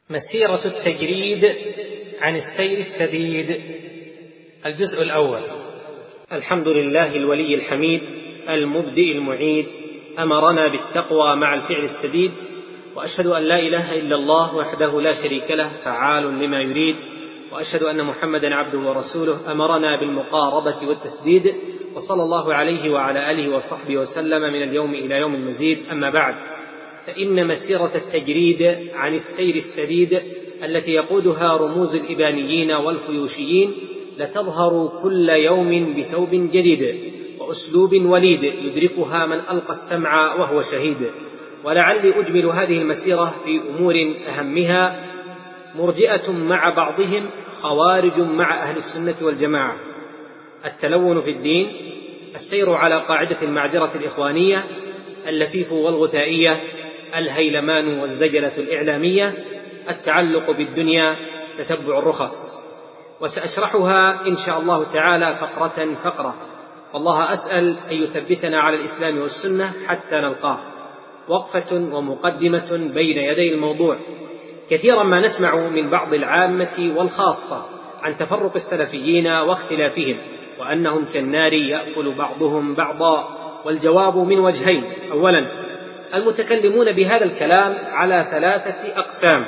مسيرة التجريد عن السير السديد. الجزء الأول. الحمد لله الولي الحميد المبدئ المعيد، أمرنا بالتقوى مع الفعل السديد، وأشهد أن لا إله إلا الله وحده لا شريك له فعال لما يريد، وأشهد أن محمدا عبده ورسوله أمرنا بالمقاربة والتسديد، وصلى الله عليه وعلى آله وصحبه وسلم من اليوم إلى يوم المزيد. أما بعد، فإن مسيرة التجريد عن السير السديد التي يقودها رموز الإبانيين والفيوشيين لتظهر كل يوم بثوب جديد وأسلوب وليد يدركها من ألقى السمع وهو شهيد. ولعلي أجمل هذه المسيرة في أمور أهمها: مرجئة مع بعضهم، خوارج مع أهل السنة والجماعة، التلون في الدين، السير على قاعدة المعذرة الإخوانية، اللفيف والغثائية، الهيلمان والزجلة الإعلامية، التعلق بالدنيا، تتبع الرخص. وسأشرحها إن شاء الله تعالى فقرة فقرة، والله أسأل أن يثبتنا على الإسلام والسنة حتى نلقاه. وقفة ومقدمة بين يدي الموضوع. كثيرا ما نسمع من بعض العامة والخاصة عن تفرق السلفيين واختلافهم، وأنهم كالنار يأكل بعضهم بعضا، والجواب من وجهين: أولا، المتكلمون بهذا الكلام على 3 أقسام: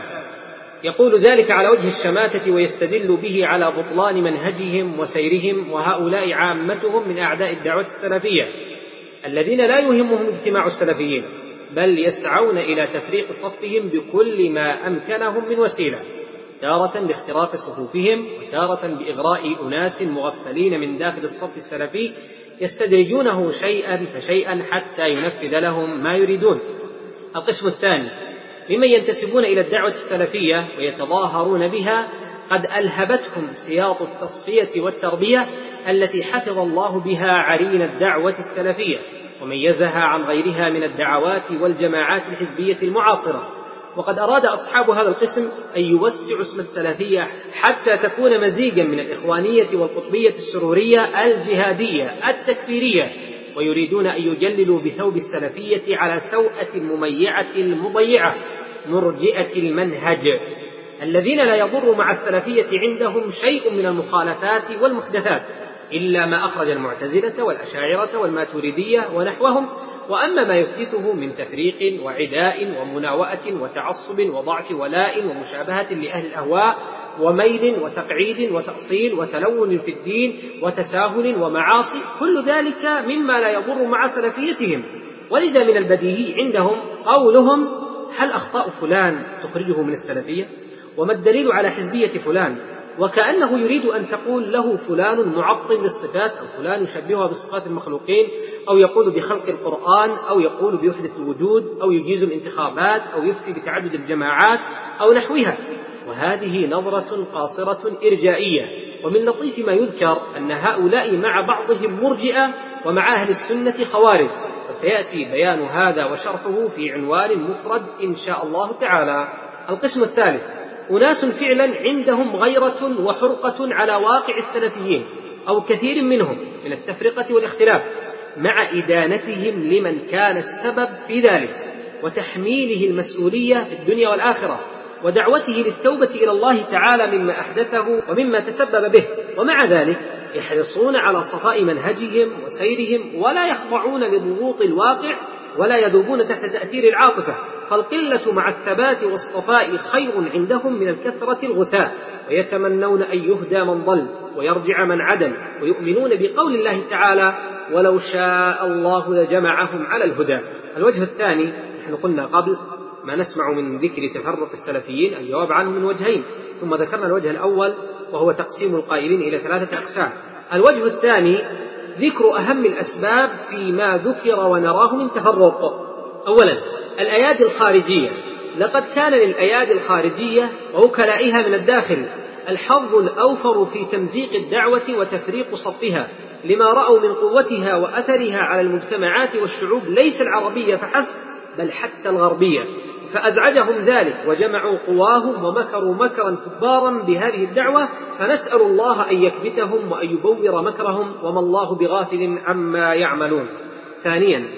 يقول ذلك على وجه الشماتة ويستدل به على بطلان منهجهم وسيرهم، وهؤلاء عامتهم من أعداء الدعوة السلفية الذين لا يهمهم اجتماع السلفيين، بل يسعون إلى تفريق صفهم بكل ما أمكنهم من وسيلة، تارة باختراق صفوفهم، وتارة بإغراء أناس مغفلين من داخل الصف السلفي يستدرجونه شيئا فشيئا حتى ينفذ لهم ما يريدون. القسم الثاني ممن ينتسبون إلى الدعوة السلفية ويتظاهرون بها قد ألهبتهم سياط التصفية والتربية التي حفظ الله بها عرين الدعوة السلفية وميزها عن غيرها من الدعوات والجماعات الحزبية المعاصرة. وقد أراد أصحاب هذا القسم أن يوسعوا اسم السلفية حتى تكون مزيجا من الإخوانية والقطبية السرورية الجهادية التكفيرية، ويريدون أن يجللوا بثوب السلفية على سوءة المميعة المضيعة مرجئة المنهج، الذين لا يضر مع السلفية عندهم شيء من المخالفات والمحدثات إلا ما أخرج المعتزلة والأشاعرة والماتريدية ونحوهم، وأما ما يحدثه من تفريق وعداء ومناوئة وتعصب وضعف ولاء ومشابهة لأهل الأهواء وميل وتقعيد وتأصيل وتلون في الدين وتساهل ومعاصي، كل ذلك مما لا يضر مع سلفيتهم. ولذا من البديهي عندهم قولهم: هل أخطاء فلان تخرجه من السلفية؟ وما الدليل على حزبية فلان؟ وكأنه يريد أن تقول له فلان معطل للصفات، أو فلان يشبهها بصفات المخلوقين، أو يقول بخلق القرآن، أو يقول بوحدة الوجود، أو يجيز الانتخابات، أو يفتي بتعدد الجماعات أو نحوها. وهذه نظرة قاصرة إرجائية. ومن لطيف ما يذكر أن هؤلاء مع بعضهم مرجئة ومع أهل السنة خوارج، وسيأتي بيان هذا وشرحه في عنوان مفرد إن شاء الله تعالى. القسم الثالث: أناس فعلا عندهم غيرة وحرقة على واقع السلفيين أو كثير منهم من التفرقة والاختلاف، مع إدانتهم لمن كان السبب في ذلك وتحميله المسؤولية في الدنيا والآخرة، ودعوته للتوبة إلى الله تعالى مما أحدثه ومما تسبب به. ومع ذلك يحرصون على صفاء منهجهم وسيرهم، ولا يخضعون لضغوط الواقع، ولا يذوبون تحت تأثير العاطفة، فالقلة مع الثبات والصفاء خير عندهم من الكثرة الغثاء، ويتمنون أن يهدى من ضل ويرجع من عدل، ويؤمنون بقول الله تعالى: ولو شاء الله لجمعهم على الهدى. الوجه الثاني، نحن قلنا قبل ما نسمع من ذكر تفرق السلفيين الجواب عنه من وجهين، ثم ذكرنا الوجه الأول وهو تقسيم القائلين إلى 3 أقسام. الوجه الثاني ذكر أهم الأسباب فيما ذكر ونراه من تفرق. أولا، الأيادي الخارجية. لقد كان للأيادي الخارجية ووكلائها من الداخل الحظ الأوفر في تمزيق الدعوة وتفريق صفها، لما رأوا من قوتها وأثرها على المجتمعات والشعوب ليس العربية فحسب، بل حتى الغربية، فأزعجهم ذلك وجمعوا قواهم ومكروا مكرا كبارا بهذه الدعوة، فنسأل الله أن يكبتهم وأن يبور مكرهم، وما الله بغافل عما يعملون. ثانيا،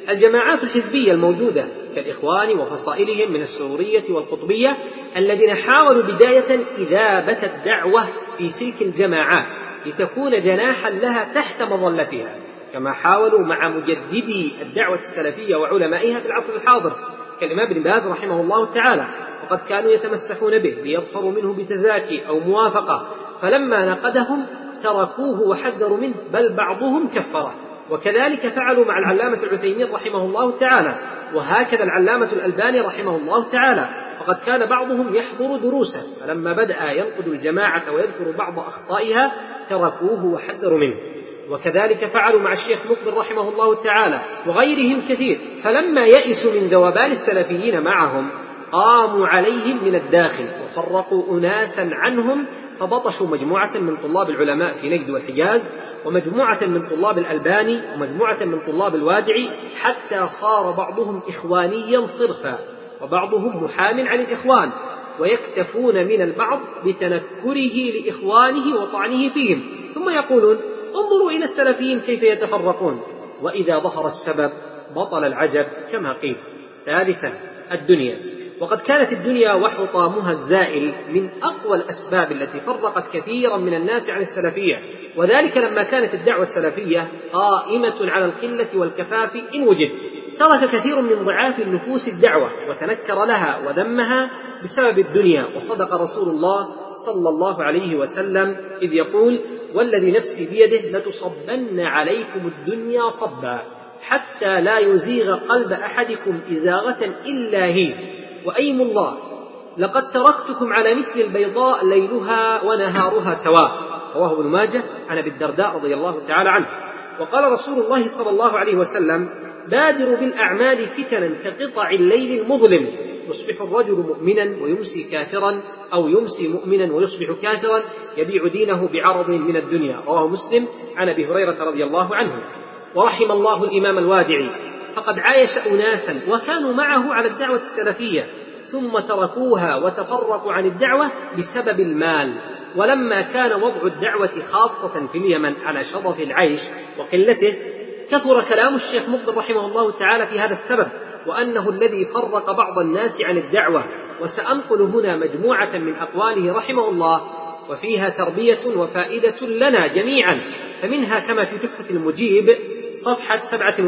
الجماعات الحزبية الموجودة كالإخوان وفصائلهم من السرورية والقطبية الذين حاولوا بداية إذابة الدعوة في سلك الجماعات لتكون جناحا لها تحت مظلتها، كما حاولوا مع مجددي الدعوة السلفية وعلمائها في العصر الحاضر كالإمام ابن باز رحمه الله تعالى، وقد كانوا يتمسحون به ليظفروا منه بتزاكي أو موافقة، فلما نقدهم تركوه وحذروا منه، بل بعضهم كفره. وكذلك فعلوا مع العلامة العثيمين رحمه الله تعالى، وهكذا العلامة الألباني رحمه الله تعالى، فقد كان بعضهم يحضر دروسه، فلما بدأ ينقد الجماعة ويذكر بعض أخطائها تركوه وحذروا منه. وكذلك فعلوا مع الشيخ مقبل رحمه الله تعالى وغيرهم كثير، فلما يئسوا من ذوبان السلفيين معهم قاموا عليهم من الداخل وفرقوا أناسا عنهم، فبطشوا مجموعة من طلاب العلماء في نجد والحجاز، ومجموعة من طلاب الألباني، ومجموعة من طلاب الوادعي، حتى صار بعضهم إخوانيا صرفا وبعضهم محام عن الإخوان، ويكتفون من البعض بتنكره لإخوانه وطعنه فيهم، ثم يقولون انظروا إلى السلفيين كيف يتفرقون، وإذا ظهر السبب بطل العجب كما قيل. ثالثا الدنيا، وقد كانت الدنيا وحطامها الزائل من أقوى الأسباب التي فرقت كثيرا من الناس عن السلفية، وذلك لما كانت الدعوة السلفية قائمة على القلة والكفاف إن وجد، ترك كثير من ضعاف النفوس الدعوة وتنكر لها وذمها بسبب الدنيا. وصدق رسول الله صلى الله عليه وسلم إذ يقول: والذي نفسي بيده لتصبن عليكم الدنيا صبا حتى لا يزيغ قلب أحدكم إزاغة إلا هي، وأيم الله لقد تركتكم على مثل البيضاء ليلها ونهارها سواء. رواه ابن ماجه عن أبي الدرداء رضي الله تعالى عنه. وقال رسول الله صلى الله عليه وسلم: بادروا بالأعمال فتنا كقطع الليل المظلم، يصبح الرجل مؤمنا ويمسي كافرا، أو يمسي مؤمنا ويصبح كافرا، يبيع دينه بعرض من الدنيا. رواه مسلم عن أبي هريرة رضي الله عنه. ورحم الله الإمام الوادعي، فقد عايش أناسا وكانوا معه على الدعوة السلفية ثم تركوها وتفرقوا عن الدعوة بسبب المال. ولما كان وضع الدعوة خاصة في اليمن على شظف العيش وقلته، كثر كلام الشيخ مقبل رحمه الله تعالى في هذا السبب، وأنه الذي فرق بعض الناس عن الدعوة. وسأنقل هنا مجموعة من أقواله رحمه الله، وفيها تربية وفائدة لنا جميعا. فمنها كما في تحفة المجيب صفحة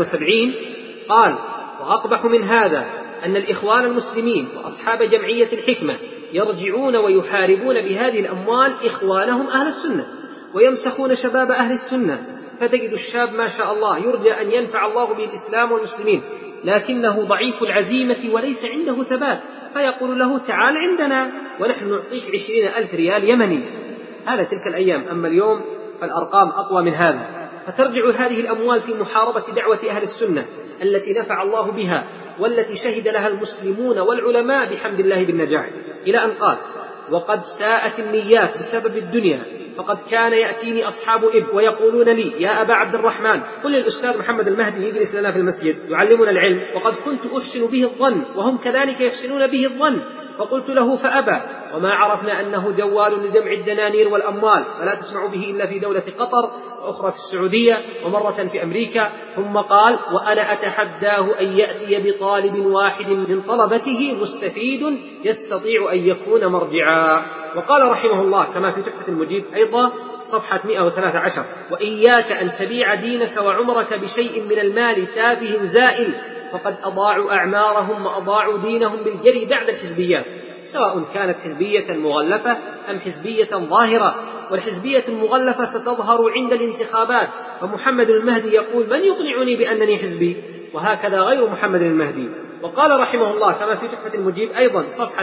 77 قال: وأقبح من هذا أن الإخوان المسلمين وأصحاب جمعية الحكمة يرجعون ويحاربون بهذه الأموال إخوانهم أهل السنة، ويمسخون شباب أهل السنة، فتجد الشاب ما شاء الله يرجى أن ينفع الله به الإسلام والمسلمين، لكنه ضعيف العزيمة وليس عنده ثبات، فيقول له: تعال عندنا ونحن نعطيك 20,000 ريال يمني. هذا تلك الأيام، أما اليوم فالأرقام أقوى من هذا. فترجع هذه الأموال في محاربة دعوة أهل السنة التي نفع الله بها والتي شهد لها المسلمون والعلماء بحمد الله بالنجاح، إلى أن قال: وقد ساءت النيات بسبب الدنيا، فقد كان يأتيني أصحاب ويقولون لي: يا أبا عبد الرحمن، قل للأستاذ محمد المهدي يجلس لنا في المسجد يعلمنا العلم، وقد كنت أحسن به الظن وهم كذلك يحسنون به الظن. فقلت له فأبى، وما عرفنا أنه جوال لجمع الدنانير والأموال، فلا تسمع به إلا في دولة قطر، وأخرى في السعودية، ومرة في أمريكا. ثم قال: وأنا أتحداه أن يأتي بطالب واحد من طلبته مستفيد يستطيع أن يكون مرجعا. وقال رحمه الله كما في تحفة المجيب أيضا صفحة 113: وإياك أن تبيع دينك وعمرك بشيء من المال تافه زائل، فقد أضاعوا أعمارهم وأضاعوا دينهم بالجري بعد الحزبيات، سواء كانت حزبية مغلفة أم حزبية ظاهرة. والحزبية المغلفة ستظهر عند الانتخابات، فمحمد المهدي يقول: من يقنعني بأنني حزبي؟ وهكذا غير محمد المهدي. وقال رحمه الله كما في تحفة المجيب أيضا صفحة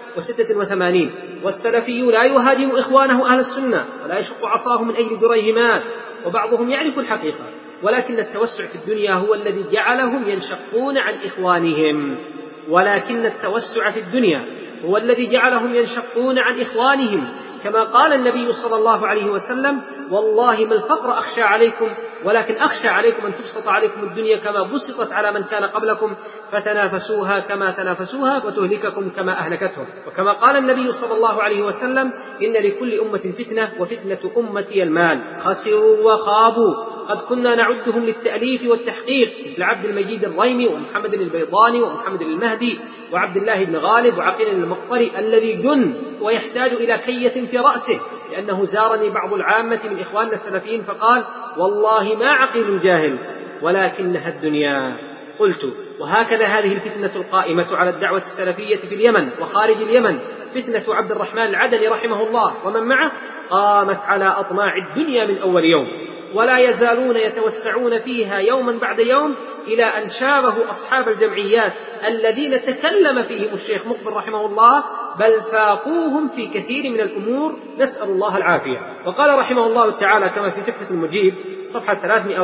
186: والسلفي لا يهاجم إخوانه أهل السنة ولا يشق عصاه من أجل دريهمات، وبعضهم يعرف الحقيقة، ولكن التوسع في الدنيا هو الذي جعلهم ينشقون عن إخوانهم. ولكن التوسع في الدنيا هو الذي جعلهم ينشقون عن إخوانهم، كما قال النبي صلى الله عليه وسلم: والله ما الفقر أخشى عليكم، ولكن أخشى عليكم أن تبسط عليكم الدنيا كما بسطت على من كان قبلكم، فتنافسوها كما تنافسوها وتهلككم كما أهلكتهم. وكما قال النبي صلى الله عليه وسلم: إن لكل أمة فتنة، وفتنة أمتي المال، خسروا وخابوا قد كنا نعدهم للتأليف والتحقيق مثل عبد المجيد الريمي ومحمد البيضاني ومحمد المهدي وعبد الله بن غالب وعقيل المقطري الذي جن ويحتاج إلى كية في رأسه، لأنه زارني بعض العامة من إخواننا السلفيين فقال: والله ما عقيل جاهل ولكنها الدنيا. قلت: وهكذا هذه الفتنة القائمة على الدعوة السلفية في اليمن وخارج اليمن، فتنة عبد الرحمن العدني رحمه الله ومن معه، قامت على أطماع الدنيا من أول يوم، ولا يزالون يتوسعون فيها يوما بعد يوم، إلى أن شابهوا أصحاب الجمعيات الذين تكلم فيهم الشيخ مقبل رحمه الله، بل فاقوهم في كثير من الأمور، نسأل الله العافية. وقال رحمه الله تعالى كما في تحفة المجيب صفحة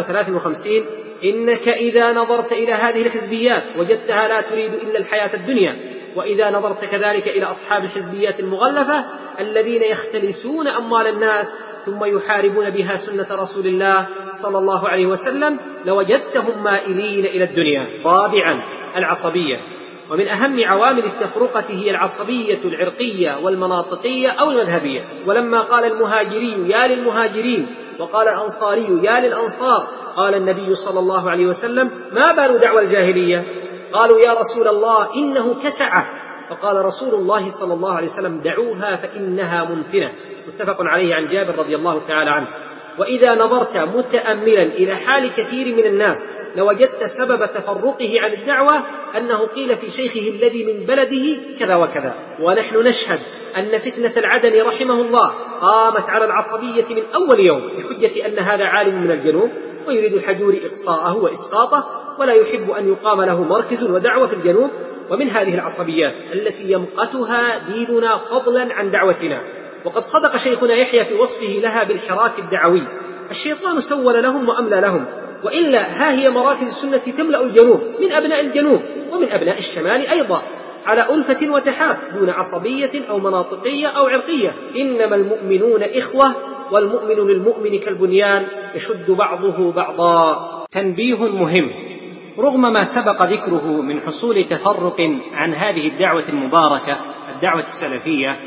353: إنك إذا نظرت إلى هذه الحزبيات وجدتها لا تريد إلا الحياة الدنيا، وإذا نظرت كذلك إلى أصحاب الحزبيات المغلفة الذين يختلسون أموال الناس ثم يحاربون بها سنة رسول الله صلى الله عليه وسلم، لوجدتهم مائلين إلى الدنيا. رابعا: العصبية. ومن أهم عوامل التفرقة هي العصبية العرقية والمناطقية أو المذهبية. ولما قال المهاجري يا للمهاجرين وقال الأنصاري يا للأنصار، قال النبي صلى الله عليه وسلم: ما بال دعوى الجاهلية؟ قالوا: يا رسول الله إنه كسعة. فقال رسول الله صلى الله عليه وسلم: دعوها فإنها منتنة. متفق عليه عن جابر رضي الله تعالى عنه. وإذا نظرت متأملا إلى حال كثير من الناس لوجدت سبب تفرقه عن الدعوة أنه قيل في شيخه الذي من بلده كذا وكذا. ونحن نشهد أن فتنة العدني رحمه الله قامت على العصبية من أول يوم، بحجة أن هذا عالم من الجنوب ويريد الحجور إقصاءه وإسقاطه، ولا يحب أن يقام له مركز ودعوة في الجنوب. ومن هذه العصبيات التي يمقتها ديننا فضلا عن دعوتنا. وقد صدق شيخنا يحيى في وصفه لها بالحراك الدعوي: الشيطان سول لهم وأملى لهم، وإلا ها هي مراكز السنة تملأ الجنوب من أبناء الجنوب ومن أبناء الشمال أيضا، على ألفة وتحاب دون عصبية أو مناطقية أو عرقية. إنما المؤمنون إخوة، والمؤمن للمؤمن كالبنيان يشد بعضه بعضا. تنبيه مهم: رغم ما سبق ذكره من حصول تفرق عن هذه الدعوة المباركة الدعوة السلفية،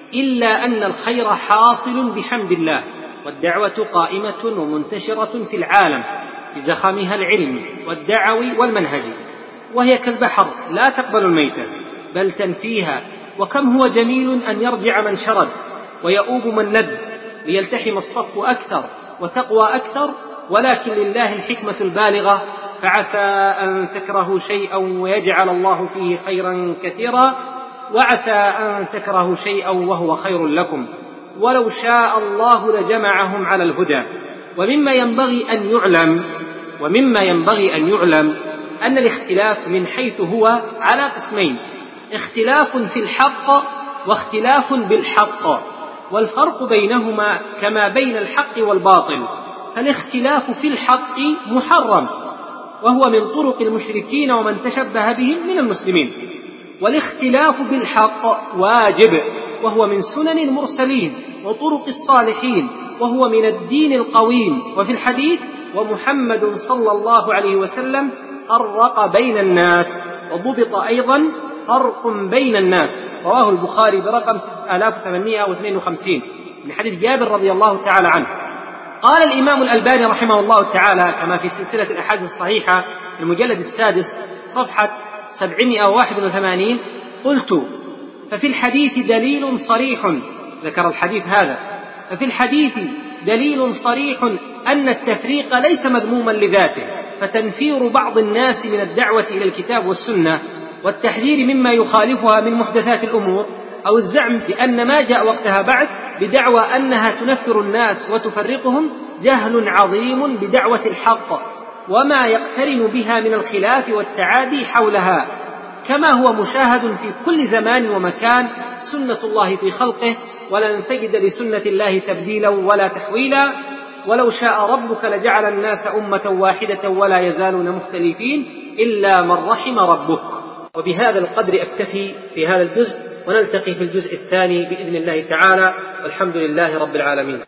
إلا أن الخير حاصل بحمد الله، والدعوة قائمة ومنتشرة في العالم بزخمها العلمي والدعوي والمنهجي، وهي كالبحر لا تقبل الميتة بل تنفيها. وكم هو جميل أن يرجع من شرد ويؤوب من ند، ليلتحم الصف أكثر وتقوى أكثر. ولكن لله الحكمة البالغة، فعسى أن تكرهوا شيئا ويجعل الله فيه خيرا كثيرا، وعسى أن تكرهوا شيئا وهو خير لكم، ولو شاء الله لجمعهم على الهدى. ومما ينبغي أن يعلم أن الاختلاف من حيث هو على قسمين: اختلاف في الحق واختلاف بالحق، والفرق بينهما كما بين الحق والباطل. فالاختلاف في الحق محرم، وهو من طرق المشركين ومن تشبه بهم من المسلمين، والاختلاف بالحق واجب، وهو من سنن المرسلين وطرق الصالحين، وهو من الدين القويم. وفي الحديث: ومحمد صلى الله عليه وسلم فرق بين الناس، وضبط أيضا فرق بين الناس، رواه البخاري برقم 6852 من حديث جابر رضي الله تعالى عنه. قال الإمام الألباني رحمه الله تعالى كما في سلسلة الأحاديث الصحيحة المجلد 6 صفحة 781: قلت: ففي الحديث دليل صريح، ذكر الحديث هذا، ففي الحديث دليل صريح أن التفريق ليس مذموما لذاته، فتنفير بعض الناس من الدعوة إلى الكتاب والسنة والتحذير مما يخالفها من محدثات الأمور، أو الزعم بأن ما جاء وقتها بعد بدعوى أنها تنفر الناس وتفرقهم، جهل عظيم بدعوة الحق وما يقترن بها من الخلاف والتعادي حولها، كما هو مشاهد في كل زمان ومكان. سنة الله في خلقه، ولن تجد لسنة الله تبديلا ولا تحويلا. ولو شاء ربك لجعل الناس أمة واحدة ولا يزالون مختلفين إلا من رحم ربك. وبهذا القدر أكتفي في هذا الجزء، ونلتقي في الجزء الثاني بإذن الله تعالى، والحمد لله رب العالمين.